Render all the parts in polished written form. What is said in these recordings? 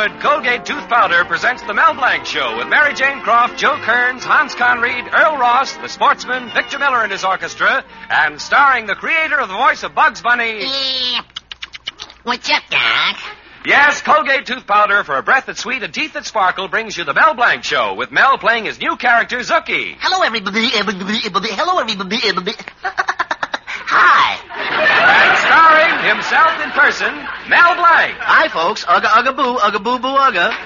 good Colgate tooth powder presents the Mel Blanc Show with Mary Jane Croft, Joe Kearns, Hans Conried, Earl Ross, the Sportsman, Victor Miller and his orchestra, and starring the creator of the voice of Bugs Bunny. What's up, Doc? Yes, Colgate tooth powder for a breath that's sweet and teeth that sparkle brings you the Mel Blanc Show with Mel playing his new character, Zookie. Hello, everybody. Hello, everybody. Hi. And starring himself in person, Mel Blanc. Hi, folks. Ugga, ugga, boo, boo, ugga.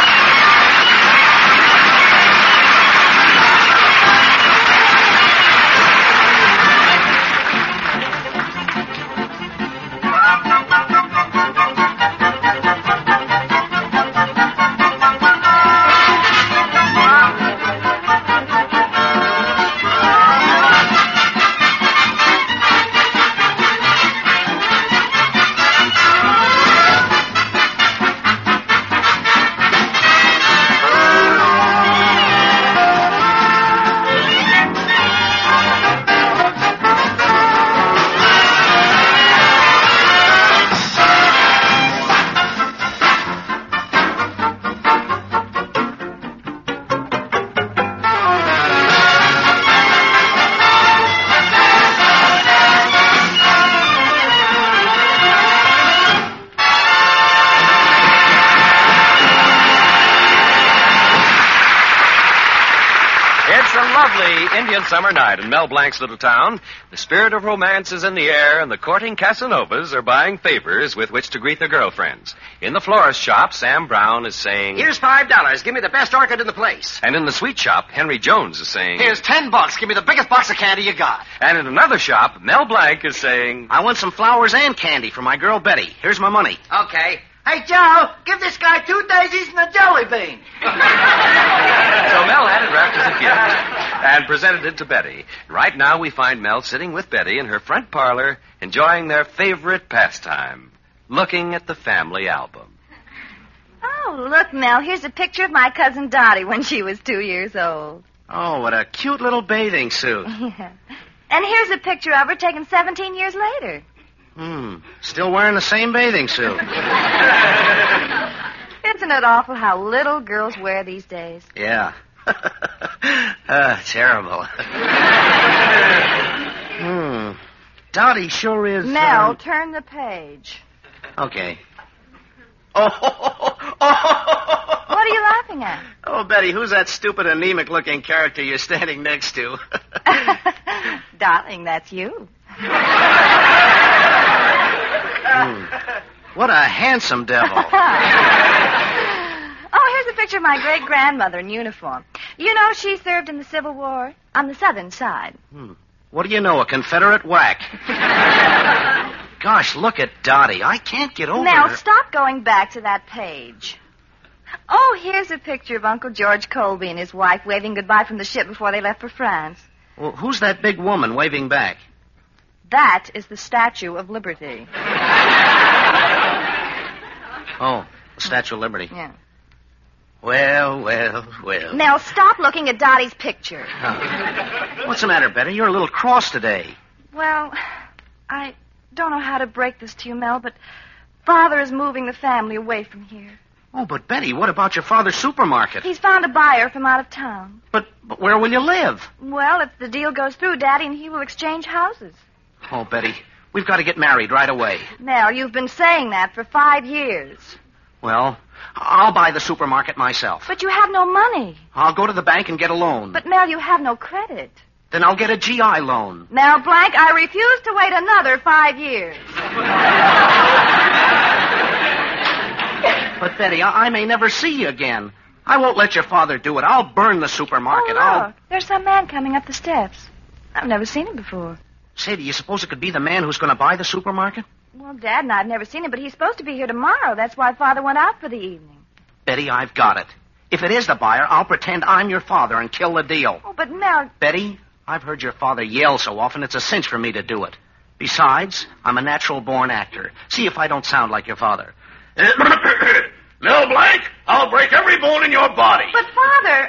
Indian summer night in Mel Blanc's little town. The spirit of romance is in the air, and the courting Casanovas are buying favors with which to greet their girlfriends. In the florist shop, Sam Brown is saying, Here's $5. Give me the best orchid in the place. And in the sweet shop, Henry Jones is saying, Here's $10. Give me the biggest box of candy you got. And in another shop, Mel Blanc is saying, I want some flowers and candy for my girl Betty. Here's my money. Okay. Hey, Joe, give this guy 2 daisies and a jelly bean. So Mel had it wrapped as a gift and presented it to Betty. Right now we find Mel sitting with Betty in her front parlor, enjoying their favorite pastime, looking at the family album. Oh, look, Mel, here's a picture of my cousin Dottie when she was 2 years old. Oh, what a cute little bathing suit. Yeah. And here's a picture of her taken 17 years later. Still wearing the same bathing suit. Isn't it awful how little girls wear these days? Yeah. Terrible. Dottie sure is... Mel, turn the page. Okay. What are you laughing at? Oh, Betty, who's that stupid, anemic-looking character you're standing next to? Darling, that's you. What a handsome devil. Oh, here's a picture of my great-grandmother in uniform. You know, she served in the Civil War on the southern side. What do you know, a Confederate whack? Gosh, look at Dottie. I can't get over Mel, her. stop going back to that page. Oh, here's a picture of Uncle George Colby and his wife waving goodbye from the ship before they left for France. Well, who's that big woman waving back? That is the Statue of Liberty. Oh, the Statue of Liberty. Yeah. Well. Mel, stop looking at Dottie's picture. What's the matter, Betty? You're a little cross today. Well, I don't know how to break this to you, Mel, but Father is moving the family away from here. Oh, but Betty, what about your father's supermarket? He's found a buyer from out of town. But where will you live? Well, if the deal goes through, Daddy and he will exchange houses. Oh, Betty, we've got to get married right away. Mel, you've been saying that for 5 years. Well, I'll buy the supermarket myself. But you have no money. I'll go to the bank and get a loan. But, Mel, you have no credit. Then I'll get a GI loan. Mel Blanc, I refuse to wait another 5 years. But, Betty, I may never see you again. I won't let your father do it. I'll burn the supermarket. Oh, look, there's some man coming up the steps. I've never seen him before. Say, do you suppose it could be the man who's going to buy the supermarket? Well, Dad and I have never seen him, but he's supposed to be here tomorrow. That's why Father went out for the evening. Betty, I've got it. If it is the buyer, I'll pretend I'm your father and kill the deal. Oh, but Mel... Betty, I've heard your father yell so often, it's a cinch for me to do it. Besides, I'm a natural-born actor. See if I don't sound like your father. Mel Blanc, I'll break every bone in your body. But, Father,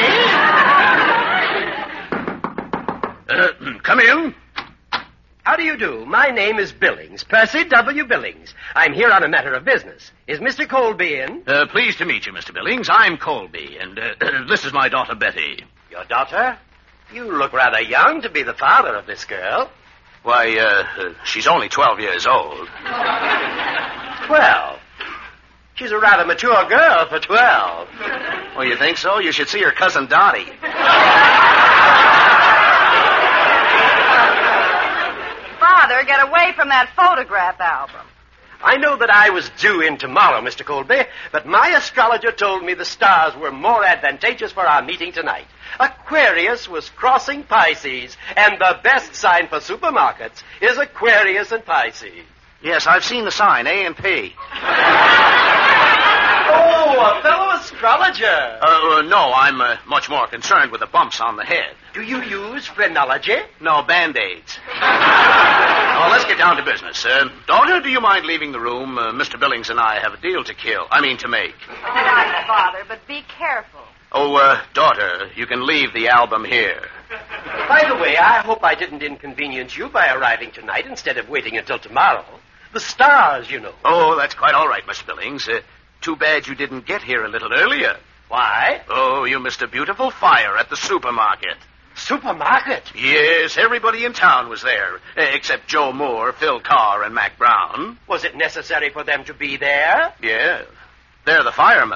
Come in. How do you you do? My name is Billings, Percy W. Billings. I'm here on a matter of business. Is Mr. Colby in? Pleased to meet you, Mr. Billings. I'm Colby, and this is my daughter, Betty. Your daughter? You look rather young to be the father of this girl. Why, she's only 12 years old. 12? She's a rather mature girl for 12. Oh, you think so? You should see her cousin Dottie. Father, get away from that photograph album. I know that I was due in tomorrow, Mr. Colby, but my astrologer told me the stars were more advantageous for our meeting tonight. Aquarius was crossing Pisces, and the best sign for supermarkets is Aquarius and Pisces. Yes, I've seen the sign, A and P. Oh, a fellow astrologer. No, I'm much more concerned with the bumps on the head. Do you use phrenology? No, Band-Aids. Now, let's get down to business. Daughter, do you mind leaving the room? Mr. Billings and I have a deal to make. All right, Father, but be careful. Oh, daughter, you can leave the album here. By the way, I hope I didn't inconvenience you by arriving tonight instead of waiting until tomorrow. The stars, you know. Oh, that's quite all right, Mr. Billings. Too bad you didn't get here a little earlier. Why? Oh, you missed a beautiful fire at the supermarket. Supermarket? Yes, everybody in town was there, except Joe Moore, Phil Carr, and Mac Brown. Was it necessary for them to be there? Yeah. They're the firemen.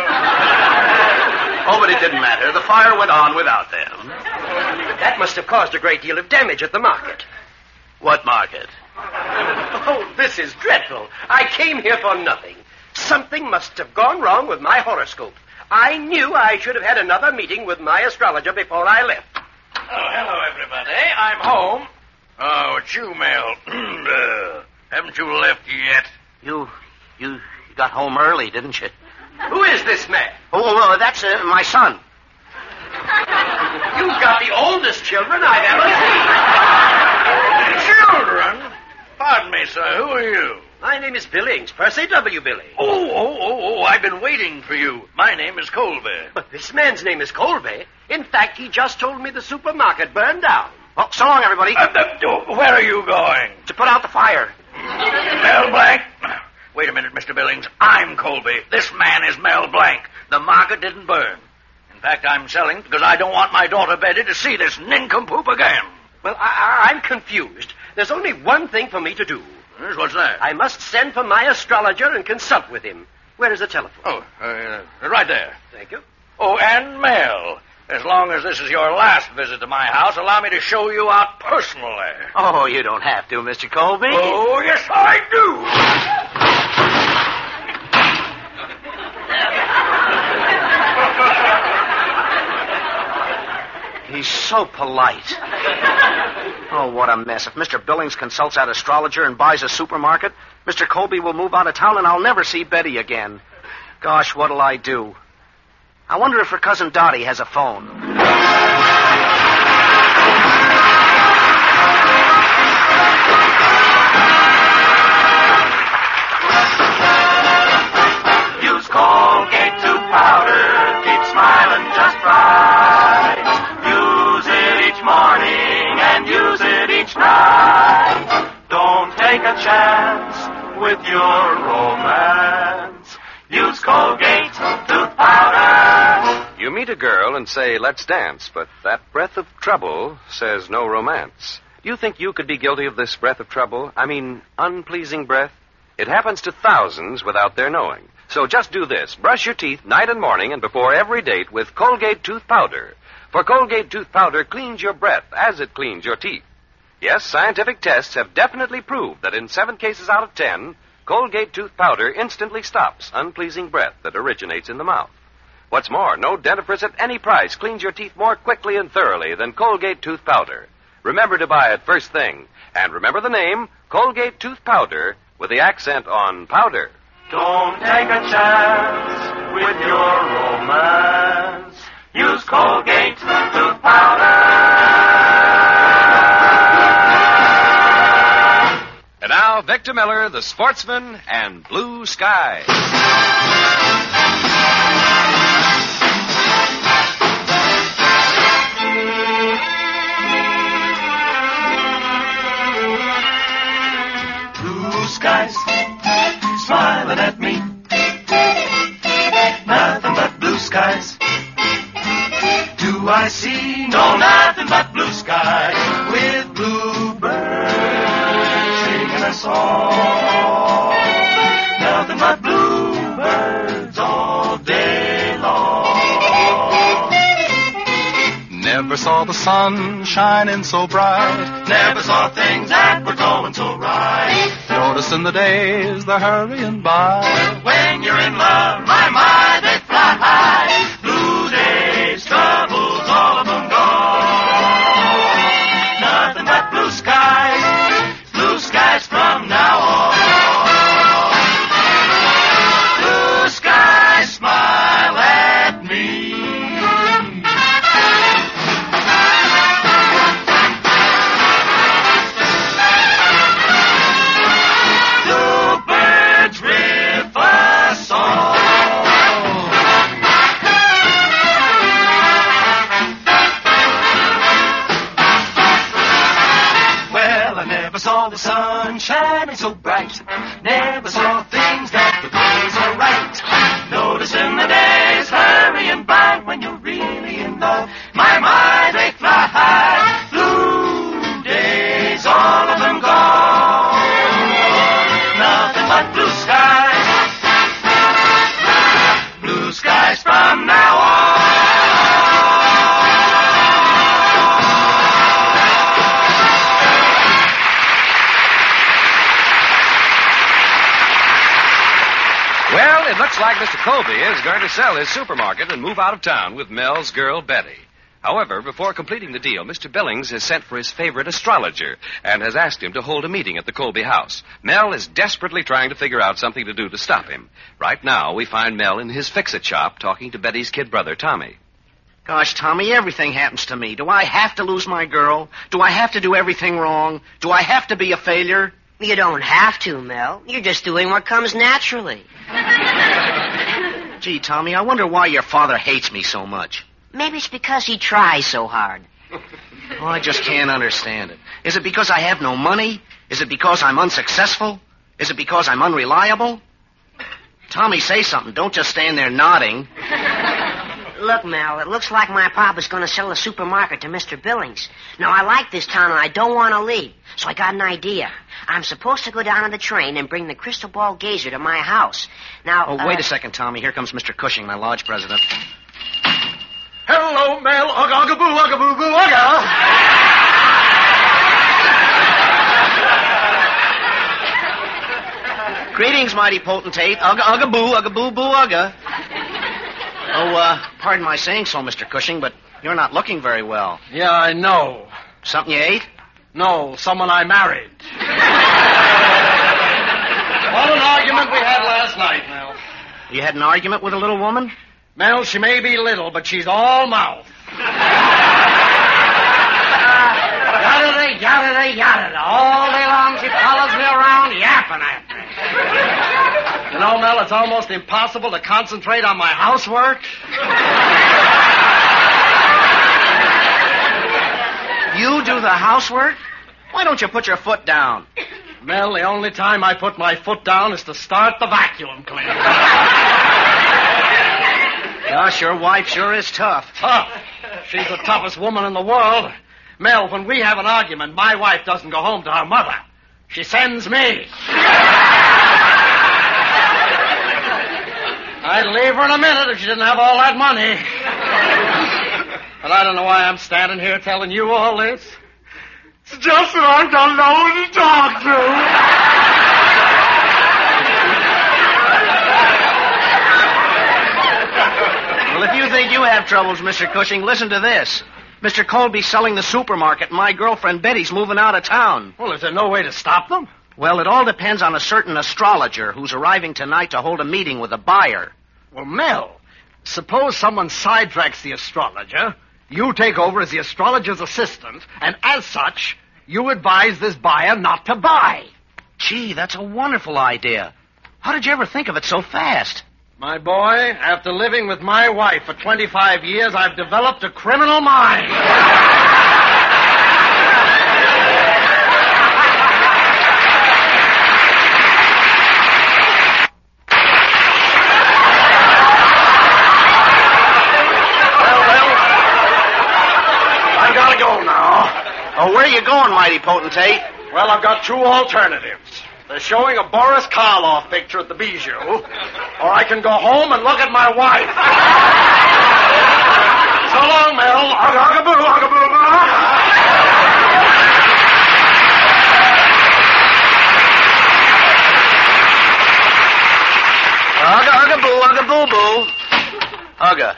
Oh, but it didn't matter. The fire went on without them. That must have caused a great deal of damage at the market. What market? Oh, this is dreadful. I came here for nothing. Something must have gone wrong with my horoscope. I knew I should have had another meeting with my astrologer before I left. Oh, hello, everybody. I'm home. Oh, it's you, Mel. Haven't you left yet? You got home early, didn't you? Who is this man? Oh, that's my son. You've got the oldest children I've ever seen. Children? Pardon me, sir. Who are you? My name is Billings, Percy W. Billings. Oh, I've been waiting for you. My name is Colby. But this man's name is Colby. In fact, he just told me the supermarket burned down. Well, so long, everybody. Where are you going? To put out the fire. Mel Blanc? Wait a minute, Mr. Billings. I'm Colby. This man is Mel Blanc. The market didn't burn. In fact, I'm selling because I don't want my daughter Betty to see this nincompoop again. Well, I'm confused. There's only one thing for me to do. Yes, what's that? I must send for my astrologer and consult with him. Where is the telephone? Oh, right there. Thank you. Oh, and Mel, as long as this is your last visit to my house, allow me to show you out personally. Oh, you don't have to, Mr. Colby. Oh, yes, I do. He's so polite. Oh, what a mess. If Mr. Billings consults that astrologer and buys a supermarket, Mr. Colby will move out of town and I'll never see Betty again. Gosh, what'll I do? I wonder if her cousin Dottie has a phone. Use Colgate tooth powder. Keep smiling just right. Use it each morning and use it each night. Don't take a chance with your romance. Use Colgate tooth powder. You meet a girl and say, let's dance, but that breath of trouble says no romance. Do you think you could be guilty of this breath of trouble? I mean, unpleasing breath? It happens to thousands without their knowing. So just do this. Brush your teeth night and morning and before every date with Colgate tooth powder. For Colgate tooth powder cleans your breath as it cleans your teeth. Yes, scientific tests have definitely proved that in 7 cases out of 10, Colgate tooth powder instantly stops unpleasing breath that originates in the mouth. What's more, no dentifrice at any price cleans your teeth more quickly and thoroughly than Colgate tooth powder. Remember to buy it first thing. And remember the name, Colgate tooth powder, with the accent on powder. Don't take a chance with your romance. Use Colgate tooth powder. And now, Victor Miller, the sportsman, and Blue Sky. do I see? No, nothing but blue skies with bluebirds singing a song. Nothing but bluebirds all day long. Never saw the sun shining so bright. Never saw things that were going so right. Noticing the days they're hurrying by. When you're in love, my, they fly high. Blue days, troubles, all of them gone. Nothing but blue skies from now on. Blue skies smile at me. Bluebirds riff a song. Well, I never saw the sun shining so bright. Never saw things that could be so right. Noticing the days hurrying by when you're really in love. My, they fly high. Blue days, all of them gone. Nothing but blue skies. Blue skies from now on. Well, it looks like Mr. Colby is going to sell his supermarket and move out of town with Mel's girl, Betty. However, before completing the deal, Mr. Billings has sent for his favorite astrologer and has asked him to hold a meeting at the Colby house. Mel is desperately trying to figure out something to do to stop him. Right now, we find Mel in his fix-it shop talking to Betty's kid brother, Tommy. Gosh, Tommy, everything happens to me. Do I have to lose my girl? Do I have to do everything wrong? Do I have to be a failure? You don't have to, Mel. You're just doing what comes naturally. Gee, Tommy, I wonder why your father hates me so much. Maybe it's because he tries so hard. Oh, I just can't understand it. Is it because I have no money? Is it because I'm unsuccessful? Is it because I'm unreliable? Tommy, say something. Don't just stand there nodding. Look, Mel, it looks like my papa's going to sell the supermarket to Mr. Billings. Now, I like this town and I don't want to leave, so I got an idea. I'm supposed to go down on the train and bring the crystal ball gazer to my house. Now, Oh, wait a second, Tommy. Here comes Mr. Cushing, my lodge president. Hello, Mel. Ugga, ugga, boo, ugga, boo, boo, ugga. Greetings, mighty potentate. Ugga, boo, boo, ugga. Oh, pardon my saying so, Mr. Cushing, but you're not looking very well. Yeah, I know. Something you ate? No, someone I married. What an argument we had last night, Mel. You had an argument with a little woman? Mel, she may be little, but she's all mouth. Yada, yada, yada. All day long she follows me around yapping at me. You know, Mel, it's almost impossible to concentrate on my housework. You do the housework? Why don't you put your foot down? Mel, the only time I put my foot down is to start the vacuum cleaner. Gosh, your wife sure is tough. Tough. She's the toughest woman in the world. Mel, when we have an argument, my wife doesn't go home to her mother. She sends me. I'd leave her in a minute if she didn't have all that money. But I don't know why I'm standing here telling you all this. It's just that I don't know who to talk to. Well, if you think you have troubles, Mr. Cushing, listen to this. Mr. Colby's selling the supermarket, and my girlfriend Betty's moving out of town. Well, is there no way to stop them? Well, it all depends on a certain astrologer who's arriving tonight to hold a meeting with a buyer. Well, Mel, suppose someone sidetracks the astrologer. You take over as the astrologer's assistant, and as such, you advise this buyer not to buy. Gee, that's a wonderful idea. How did you ever think of it so fast? My boy, after living with my wife for 25 years, I've developed a criminal mind. Oh, where are you going, mighty potentate? Well, I've got two alternatives. They're showing a Boris Karloff picture at the Bijou, or I can go home and look at my wife. So long, Mel. Ugga-ugga-boo, ugga-boo-boo. Ugga-ugga-boo, ugga-boo-boo. Ugga.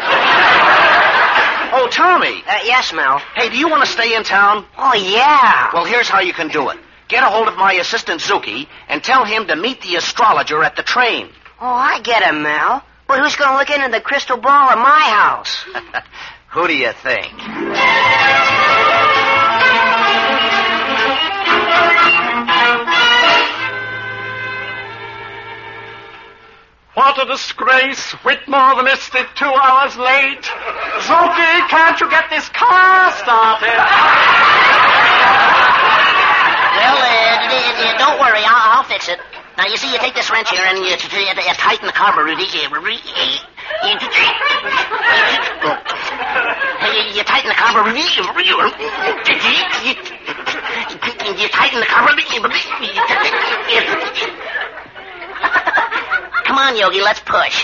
Oh, Tommy. Yes, Mel. Hey, do you want to stay in town? Oh, yeah. Well, here's how you can do it. Get a hold of my assistant, Zuki, and tell him to meet the astrologer at the train. Oh, I get him, Mel. Well, who's going to look into the crystal ball at my house? Who do you think? What a disgrace. Whitmore the Mystic 2 hours late. Zuki, can't you get this car started? Well, don't worry. I'll fix it. Now, you see, you take this wrench here and you tighten the carburetor. You tighten the carburetor. You tighten the carburetor. Come on, Yogi, let's push.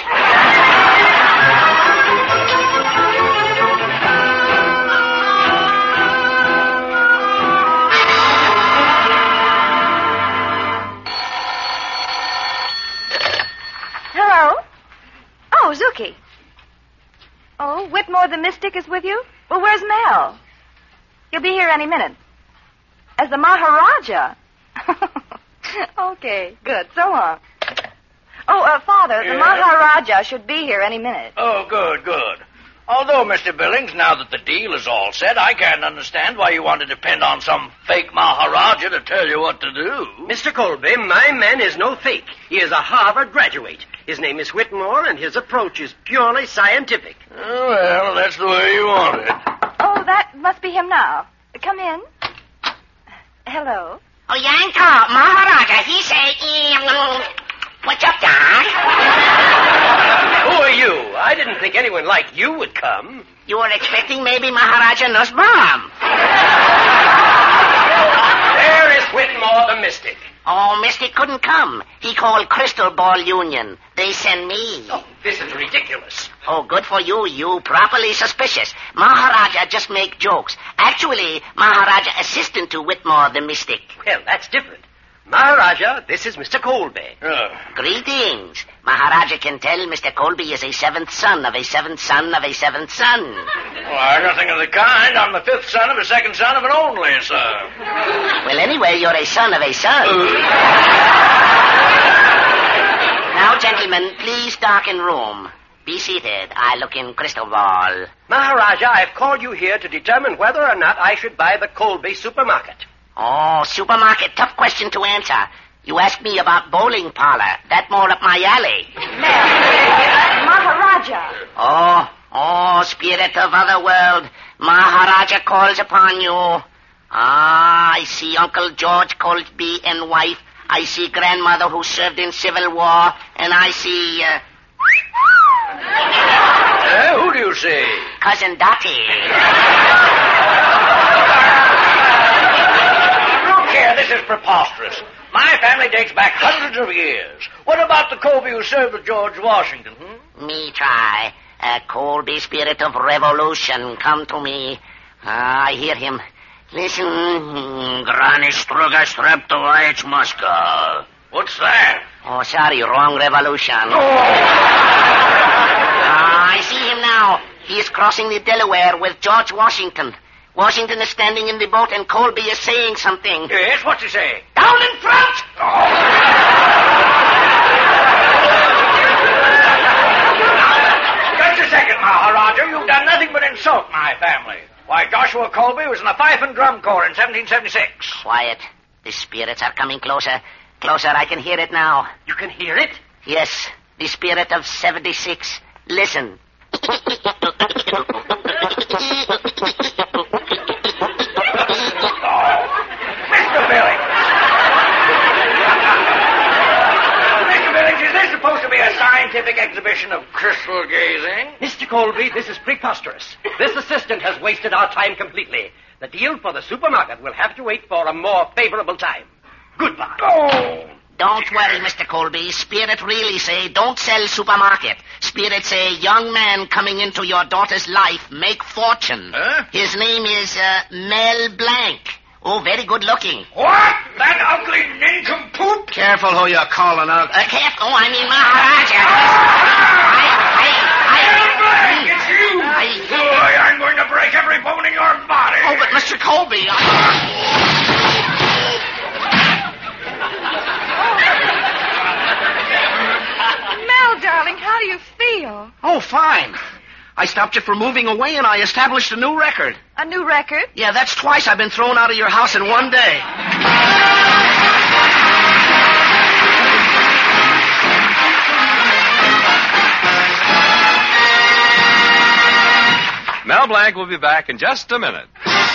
Hello? Oh, Zuki. Oh, Whitmore the Mystic is with you? Well, where's Mel? He'll be here any minute. As the Maharaja? Okay, good. So long. Oh, Father, the Maharaja should be here any minute. Oh, good. Although, Mr. Billings, now that the deal is all set, I can't understand why you want to depend on some fake Maharaja to tell you what to do. Mr. Colby, my man is no fake. He is a Harvard graduate. His name is Whitmore, and his approach is purely scientific. Oh, well, that's the way you want it. Oh, that must be him now. Come in. Hello? Oh, Yanko, Maharaja, he say, what's up, Doc? Who are you? I didn't think anyone like you would come. You were expecting maybe Maharaja Nussbaum. There is Whitmore the Mystic. Oh, Mystic couldn't come. He called Crystal Ball Union. They send me. Oh, this is ridiculous. Oh, good for you. You properly suspicious. Maharaja just make jokes. Actually, Maharaja assistant to Whitmore the Mystic. Well, that's different. Maharaja, this is Mr. Colby. Greetings. Maharaja can tell Mr. Colby is a seventh son of a seventh son of a seventh son. Why, nothing of the kind. I'm the fifth son of a second son of an only son. Well, anyway, you're a son of a son. Now, gentlemen, please darken room. Be seated. I look in crystal ball. Maharaja, I've called you here to determine whether or not I should buy the Colby supermarket. Oh, supermarket, tough question to answer. You asked me about bowling parlor. That more up my alley. Maharaja. Oh, spirit of other world. Maharaja calls upon you. I see Uncle George Colby and wife. I see grandmother who served in Civil War. And I see, Who do you see? Cousin Dottie. This is preposterous. My family dates back hundreds of years. What about the Colby who served with George Washington, Me try. Colby, spirit of revolution, come to me. I hear him. Listen. Granny Struga Streptovic Moscow. What's that? Oh, sorry, wrong revolution. I see him now. He is crossing the Delaware with George Washington. Washington is standing in the boat and Colby is saying something. Yes, what's he say? Down in front! Just a second, Maharaja. You've done nothing but insult my family. Why, Joshua Colby was in the Fife and Drum Corps in 1776. Quiet. The spirits are coming closer. Closer, I can hear it now. You can hear it? Yes, the spirit of 76. Listen. Scientific exhibition of crystal gazing. Mr. Colby, this is preposterous. This assistant has wasted our time completely. The deal for the supermarket will have to wait for a more favorable time. Goodbye. Oh! Don't worry, Mr. Colby. Spirit really say don't sell supermarket. Spirit say young man coming into your daughter's life make fortune. Huh? His name is Mel Blanc. Oh, very good looking. What? That ugly nincompoop? Careful who you're calling out. Careful. Oh, I mean Maharaja. Mel Blanc, it's you! Boy, I'm going to break every bone in your body. Oh, but Mr. Colby. Mel, darling, how do you feel? Oh, fine. I stopped you from moving away, and I established a new record. A new record? Yeah, that's twice I've been thrown out of your house in one day. Mel Blanc will be back in just a minute.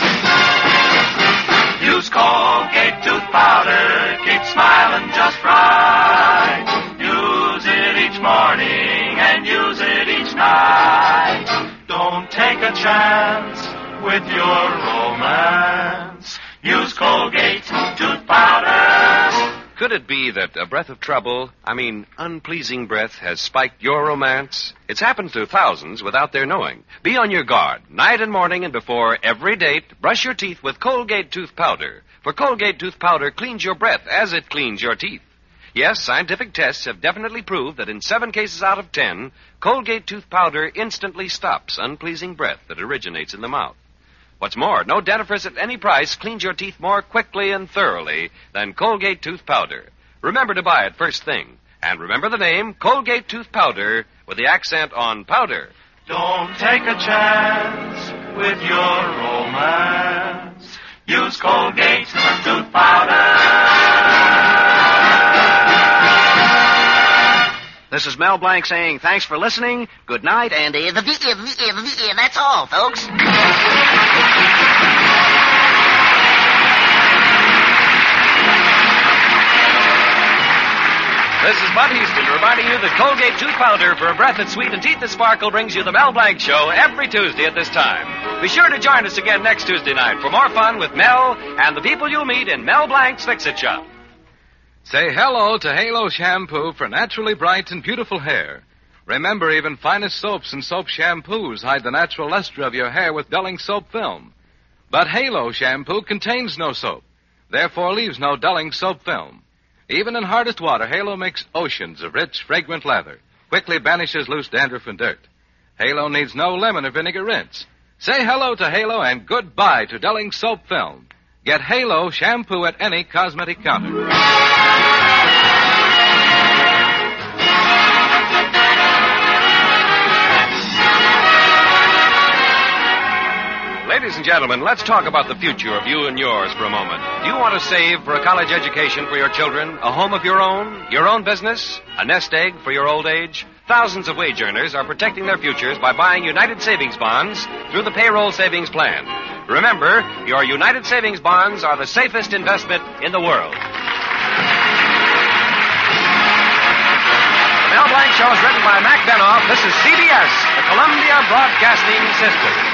Use Colgate tooth powder, keep smiling just right. Use it each morning and use it each night. Don't take a chance with your romance. Use Colgate tooth powder. Could it be that a breath of trouble, unpleasing breath, has spiked your romance? It's happened to thousands without their knowing. Be on your guard. Night and morning and before every date, brush your teeth with Colgate tooth powder. For Colgate tooth powder cleans your breath as it cleans your teeth. Yes, scientific tests have definitely proved that in 7 cases out of 10, Colgate tooth powder instantly stops unpleasing breath that originates in the mouth. What's more, no dentifrice at any price cleans your teeth more quickly and thoroughly than Colgate tooth powder. Remember to buy it first thing. And remember the name, Colgate tooth powder, with the accent on powder. Don't take a chance with your romance. Use Colgate tooth powder. This is Mel Blanc saying thanks for listening, good night, and That's all, folks. This is Bud Houston reminding you that Colgate tooth powder for a breath that's sweet and teeth that sparkle brings you the Mel Blanc Show every Tuesday at this time. Be sure to join us again next Tuesday night for more fun with Mel and the people you'll meet in Mel Blanc's Fix-It Shop. Say hello to Halo Shampoo for naturally bright and beautiful hair. Remember, even finest soaps and soap shampoos hide the natural luster of your hair with dulling soap film. But Halo Shampoo contains no soap, therefore leaves no dulling soap film. Even in hardest water, Halo makes oceans of rich, fragrant lather, quickly banishes loose dandruff and dirt. Halo needs no lemon or vinegar rinse. Say hello to Halo and goodbye to dulling soap film. Get Halo Shampoo at any cosmetic counter. Ladies and gentlemen, let's talk about the future of you and yours for a moment. Do you want to save for a college education for your children, a home of your own business, a nest egg for your old age? Thousands of wage earners are protecting their futures by buying United Savings Bonds through the Payroll Savings Plan. Remember, your United Savings Bonds are the safest investment in the world. The Mel Blanc Show is written by Mac Benoff. This is CBS, the Columbia Broadcasting System.